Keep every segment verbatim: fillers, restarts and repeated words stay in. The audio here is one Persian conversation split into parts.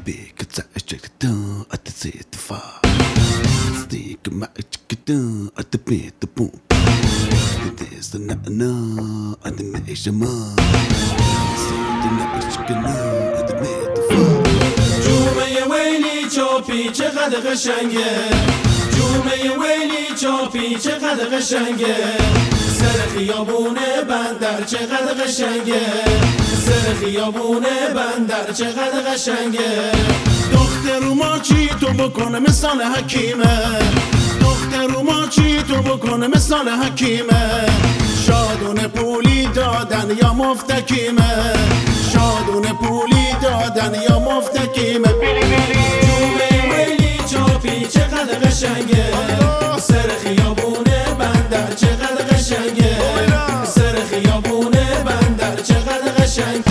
big attack dun at the set the fire. Stick my chicken at the pit the boom. There's the na na at the nation man. The na chicken at the pit the fire. جومه ویلی چاپی چقدر قشنگه، جومه ویلی چاپی چقدر قشنگه، سر خیابون بندر چقدر قشنگه، سر خیابون بندر چقدر قشنگه. دختر ما چی تو بکنه مثال حکیمه، دختر ما چی تو بکنه مثال حکیمه، شادونه پولی دادن یا مفتکیمه، شادونه پولی دادن یا مفتکیمه. جومه ویلی چاپی چقدر قشنگه، سر خیابون بندر چقدر قشنگه، سر خیابون بندر چقدر قشنگه.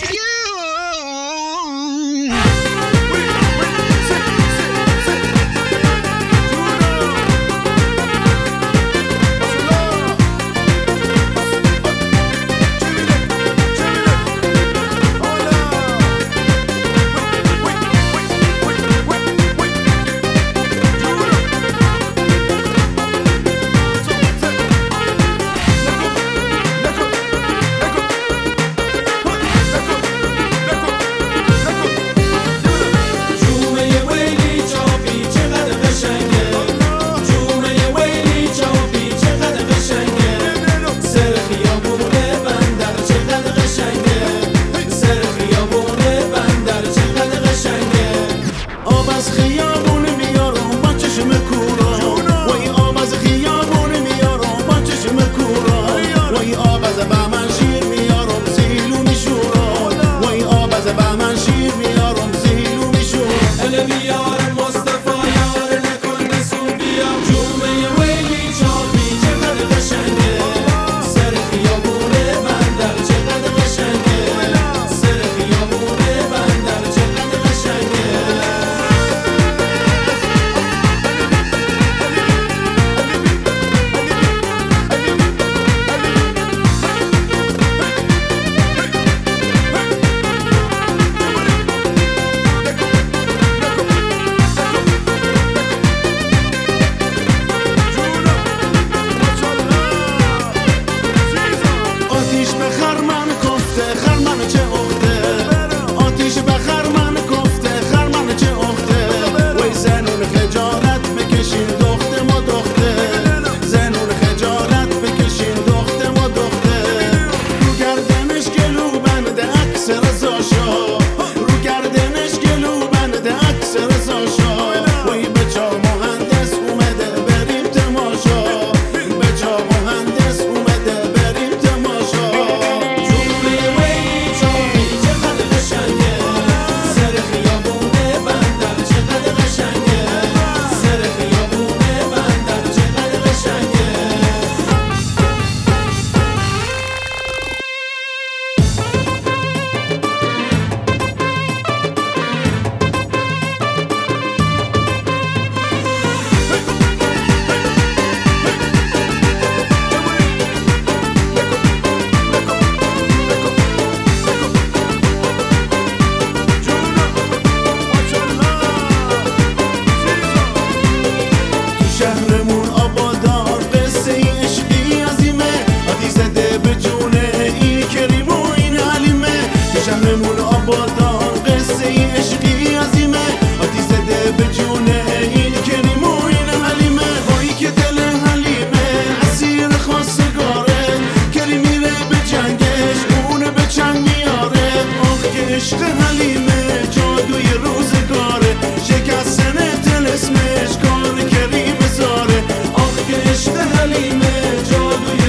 عشق حلیمه جادوی روزگاره، شکستن طلسمش کار کریم زاره. آخ که عشق حلیمه جادوی